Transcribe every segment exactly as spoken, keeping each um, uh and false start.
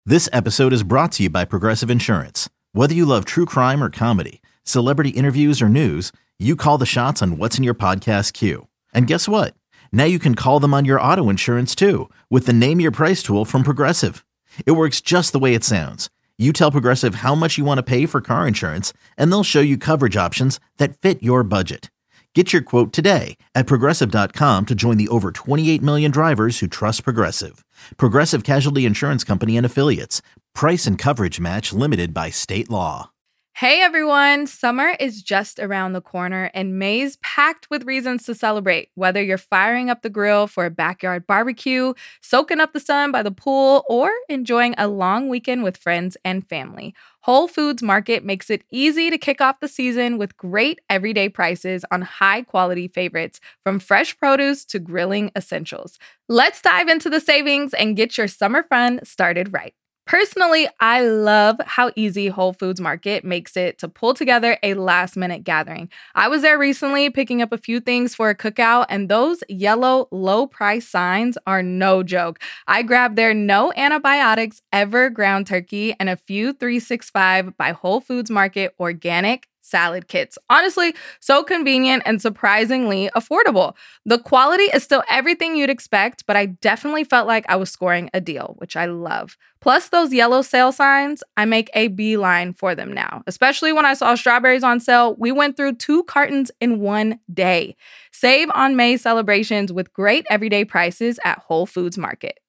This episode is brought to you by Progressive Insurance. Whether you love true crime or comedy, celebrity interviews or news, you call the shots on what's in your podcast queue. And guess what? Now you can call them on your auto insurance too with the Name Your Price tool from Progressive. It works just the way it sounds. You tell Progressive how much you want to pay for car insurance, and they'll show you coverage options that fit your budget. Get your quote today at Progressive dot com to join the over twenty-eight million drivers who trust Progressive. Progressive Casualty Insurance Company and Affiliates. Price and coverage match limited by state law. Hey everyone, summer is just around the corner and May's packed with reasons to celebrate. Whether you're firing up the grill for a backyard barbecue, soaking up the sun by the pool, or enjoying a long weekend with friends and family, Whole Foods Market makes it easy to kick off the season with great everyday prices on high-quality favorites, from fresh produce to grilling essentials. Let's dive into the savings and get your summer fun started right. Personally, I love how easy Whole Foods Market makes it to pull together a last-minute gathering. I was there recently picking up a few things for a cookout, and those yellow low-price signs are no joke. I grabbed their no antibiotics ever ground turkey and a few three sixty-five by Whole Foods Market organic salad kits. Honestly, so convenient and surprisingly affordable. The quality is still everything you'd expect, but I definitely felt like I was scoring a deal, which I love. Plus those yellow sale signs, I make a beeline for them now. Especially when I saw strawberries on sale, we went through two cartons in one day. Save on May celebrations with great everyday prices at Whole Foods Market.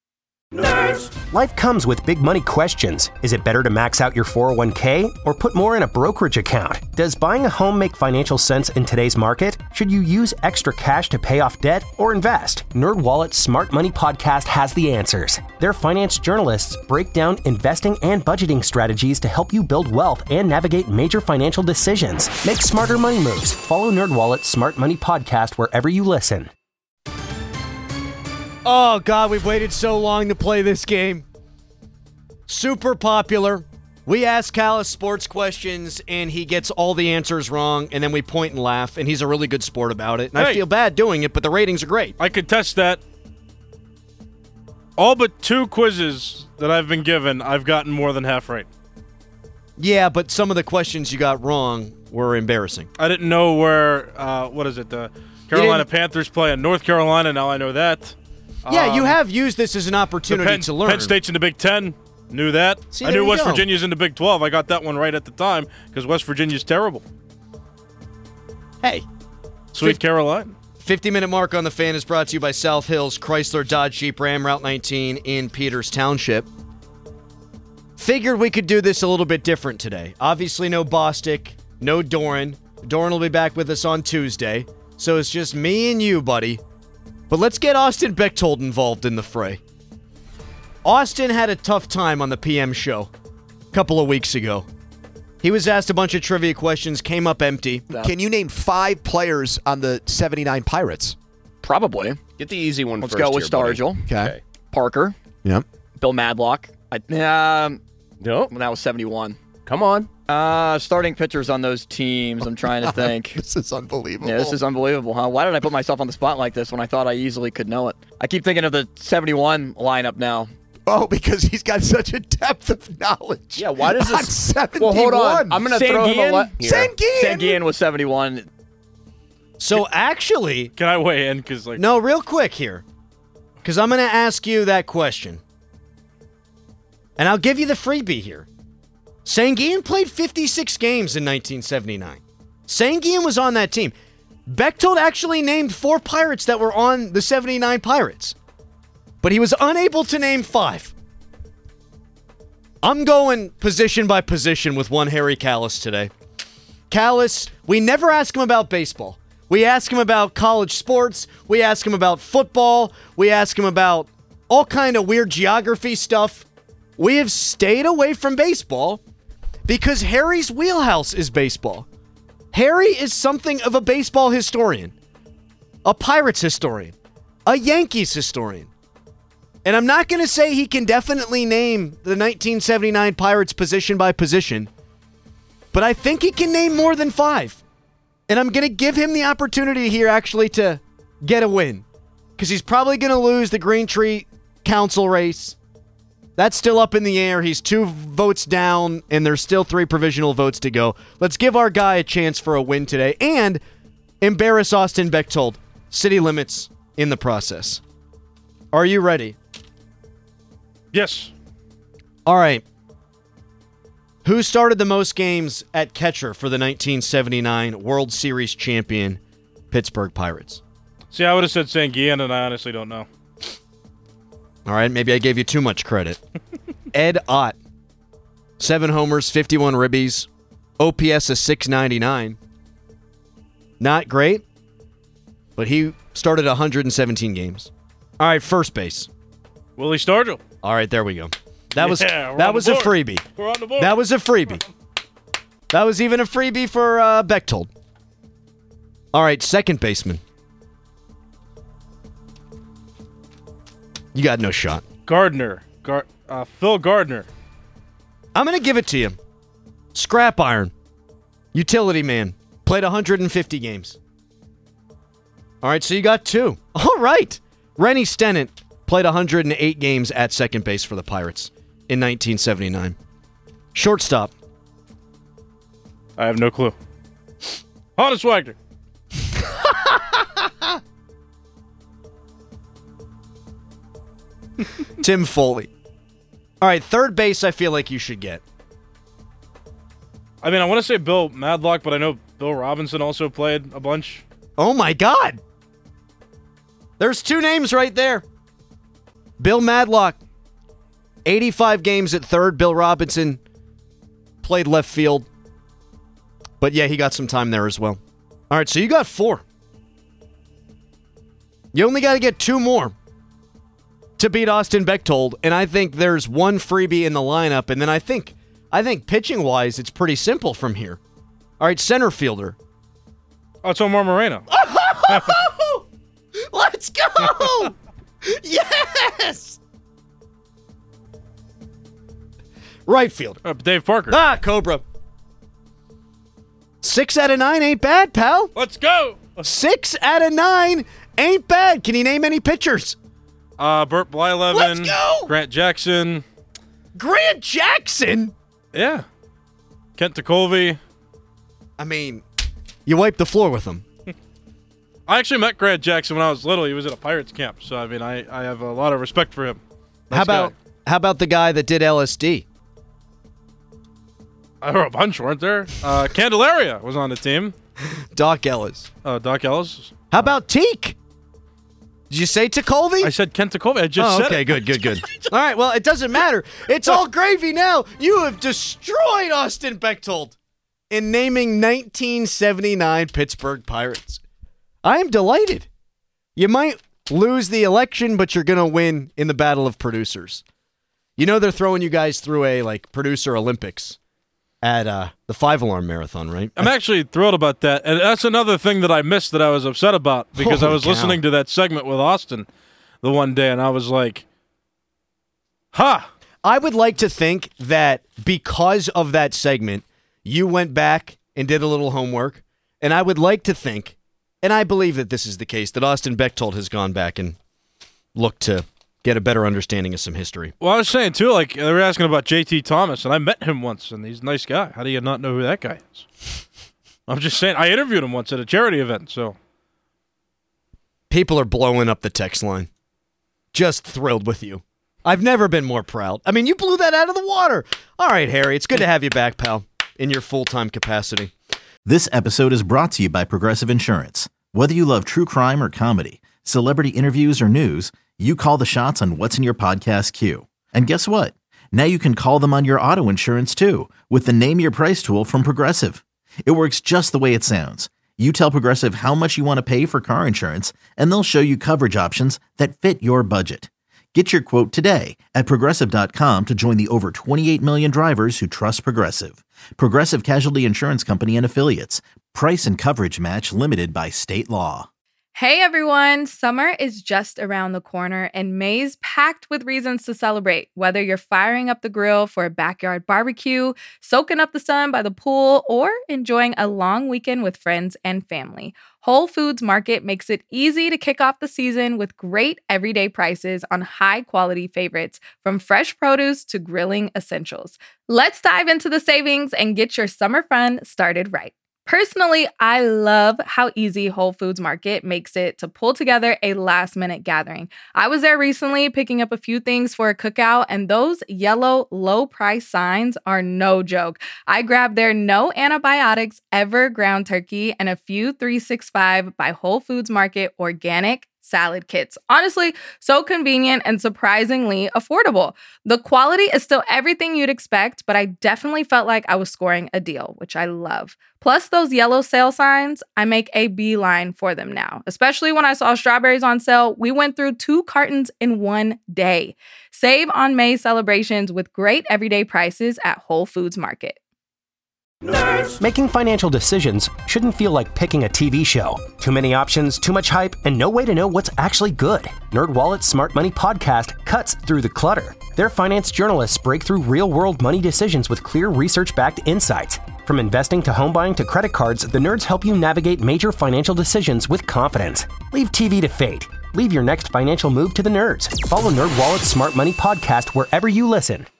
Nerds. Life comes with big money questions. Is it better to max out your four oh one k or put more in a brokerage account? Does buying a home make financial sense in today's market? Should you use extra cash to pay off debt or invest? NerdWallet's Smart Money Podcast has the answers. Their finance journalists break down investing and budgeting strategies to help you build wealth and navigate major financial decisions. Make smarter money moves. Follow NerdWallet's Smart Money Podcast wherever you listen. Oh, God, we've waited so long to play this game. Super popular. We ask Callis sports questions, and he gets all the answers wrong, and then we point and laugh, and he's a really good sport about it. And hey, I feel bad doing it, but the ratings are great. I could test that. All but two quizzes that I've been given, I've gotten more than half right. Yeah, but some of the questions you got wrong were embarrassing. I didn't know where, uh, what is it, the Carolina Panthers play in North Carolina. Now I know that. Yeah, um, you have used this as an opportunity Penn, to learn. Penn State's in the Big Ten. Knew that. See, I knew West go. Virginia's in the Big twelve. I got that one right at the time because West Virginia's terrible. Hey. Sweet fifty, Carolina. fifty-minute mark on the Fan is brought to you by South Hills Chrysler Dodge Jeep Ram Route nineteen in Peters Township. Figured we could do this a little bit different today. Obviously no Bostic, no Doran. Doran will be back with us on Tuesday. So it's just me and you, buddy. But let's get Austin Bechtold involved in the fray. Austin had a tough time on the P M show a couple of weeks ago. He was asked a bunch of trivia questions, came up empty. Can you name five players on the seventy-nine Pirates? Probably. Get the easy one Let's first. go with here, Stargell. Okay. Okay. Parker. Yep. Bill Madlock. I, um, Nope. when that was seventy-one. Come on. Uh, starting pitchers on those teams. I'm trying to think. This is unbelievable. Yeah, this is unbelievable, huh? Why did I put myself on the spot like this when I thought I easily could know it? I keep thinking of the seventy-one lineup now. Oh, because he's got such a depth of knowledge. Yeah, why does on this... seventy-one. Well, hold on. I'm going to throw him a le- here. Sanguine. Sanguine was seventy-one. So actually... Can I weigh in? Cause like No, real quick here. Because I'm going to ask you that question. And I'll give you the freebie here. Sanguine played fifty-six games in nineteen seventy-nine. Sanguine was on that team. Bechtold actually named four Pirates that were on the seventy-nine Pirates. But he was unable to name five. I'm going position by position with one Harry Callis today. Callis, we never ask him about baseball. We ask him about college sports. We ask him about football. We ask him about all kind of weird geography stuff. We have stayed away from baseball because Harry's wheelhouse is baseball. Harry is something of a baseball historian, a Pirates historian, a Yankees historian. And I'm not going to say he can definitely name the nineteen seventy-nine Pirates position by position, but I think he can name more than five. And I'm going to give him the opportunity here actually to get a win, because he's probably going to lose the Green Tree Council race. That's still up in the air. He's two votes down, and there's still three provisional votes to go. Let's give our guy a chance for a win today and embarrass Austin Bechtold. City limits in the process. Are you ready? Yes. All right. Who started the most games at catcher for the nineteen seventy-nine World Series champion Pittsburgh Pirates? See, I would have said Sanguillen, and I honestly don't know. All right, maybe I gave you too much credit. Ed Ott. Seven homers, fifty-one ribbies, O P S of six ninety-nine. Not great, but he started one hundred seventeen games. All right, first base. Willie Stargell. All right, there we go. That was Yeah, we're that on was the a board. freebie. We're on the board. That was a freebie. That was even a freebie for uh, Bechtold. All right, second baseman. You got no shot. Gardner. Gar- uh, Phil Gardner. I'm going to give it to you. Scrap iron. Utility man. Played one hundred fifty games. All right, so you got two. All right. Rennie Stennett played one hundred eight games at second base for the Pirates in nineteen seventy-nine. Shortstop. I have no clue. Honus Wagner. Tim Foley. All right, third base I feel like you should get. I mean, I want to say Bill Madlock, but I know Bill Robinson also played a bunch. Oh, my God. There's two names right there. Bill Madlock, eighty-five games at third. Bill Robinson played left field. But, yeah, he got some time there as well. All right, so you got four. You only got to get two more to beat Austin Bechtold, and I think there's one freebie in the lineup, and then I think I think pitching-wise, it's pretty simple from here. All right, center fielder. Oh, it's Omar Moreno. Let's go! Yes! Right field. Uh, Dave Parker. Ah, Cobra. Six out of nine ain't bad, pal. Let's go! Six out of nine ain't bad. Can you name any pitchers? Uh, Burt Blyleven. Let's go! Grant Jackson. Grant Jackson? Yeah. Kent Tekulve. I mean, you wiped the floor with him. I actually met Grant Jackson when I was little. He was at a Pirates camp, so I mean, I, I have a lot of respect for him. Nice how about guy. how about the guy that did L S D? There were a bunch, weren't there? Uh, Candelaria was on the team. Doc Ellis. Uh, Doc Ellis. How about Teak? Did you say Tekulve? I said Kent Tekulve. I just oh, said okay, it. good, good, good. All right, well, it doesn't matter. It's all gravy now. You have destroyed Austin Bechtold in naming nineteen seventy-nine Pittsburgh Pirates. I am delighted. You might lose the election, but you're going to win in the battle of producers. You know they're throwing you guys through a like producer Olympics at uh, the Five Alarm Marathon, right? I'm actually thrilled about that. And that's another thing that I missed that I was upset about because Holy I was cow. listening to that segment with Austin the one day, and I was like, ha! I would like to think that because of that segment, you went back and did a little homework, and I would like to think, and I believe that this is the case, that Austin Bechtold has gone back and looked to get a better understanding of some history. Well, I was saying, too, like, they were asking about J T Thomas, and I met him once, and he's a nice guy. How do you not know who that guy is? I'm just saying, I interviewed him once at a charity event, so. People are blowing up the text line. Just thrilled with you. I've never been more proud. I mean, you blew that out of the water. All right, Harry, it's good to have you back, pal, in your full-time capacity. This episode is brought to you by Progressive Insurance. Whether you love true crime or comedy, celebrity interviews or news, you call the shots on what's in your podcast queue. And guess what? Now you can call them on your auto insurance too with the Name Your Price tool from Progressive. It works just the way it sounds. You tell Progressive how much you want to pay for car insurance, and they'll show you coverage options that fit your budget. Get your quote today at Progressive dot com to join the over twenty-eight million drivers who trust Progressive. Progressive Casualty Insurance Company and Affiliates. Price and coverage match limited by state law. Hey everyone, summer is just around the corner and May's packed with reasons to celebrate. Whether you're firing up the grill for a backyard barbecue, soaking up the sun by the pool, or enjoying a long weekend with friends and family, Whole Foods Market makes it easy to kick off the season with great everyday prices on high-quality favorites, from fresh produce to grilling essentials. Let's dive into the savings and get your summer fun started right. Personally, I love how easy Whole Foods Market makes it to pull together a last-minute gathering. I was there recently picking up a few things for a cookout, and those yellow low-price signs are no joke. I grabbed their no antibiotics ever ground turkey and a few three sixty-five by Whole Foods Market organic salad kits. Honestly, so convenient and surprisingly affordable. The quality is still everything you'd expect, but I definitely felt like I was scoring a deal, which I love. Plus those yellow sale signs, I make a beeline for them now. Especially when I saw strawberries on sale, we went through two cartons in one day. Save on May celebrations with great everyday prices at Whole Foods Market. Nerds. Making financial decisions shouldn't feel like picking a T V show. Too many options, too much hype, and no way to know what's actually good. NerdWallet's Smart Money Podcast cuts through the clutter. Their finance journalists break through real-world money decisions with clear research-backed insights. From investing to home buying to credit cards, the nerds help you navigate major financial decisions with confidence. Leave T V to fate. Leave your next financial move to the nerds. Follow NerdWallet's Smart Money Podcast wherever you listen.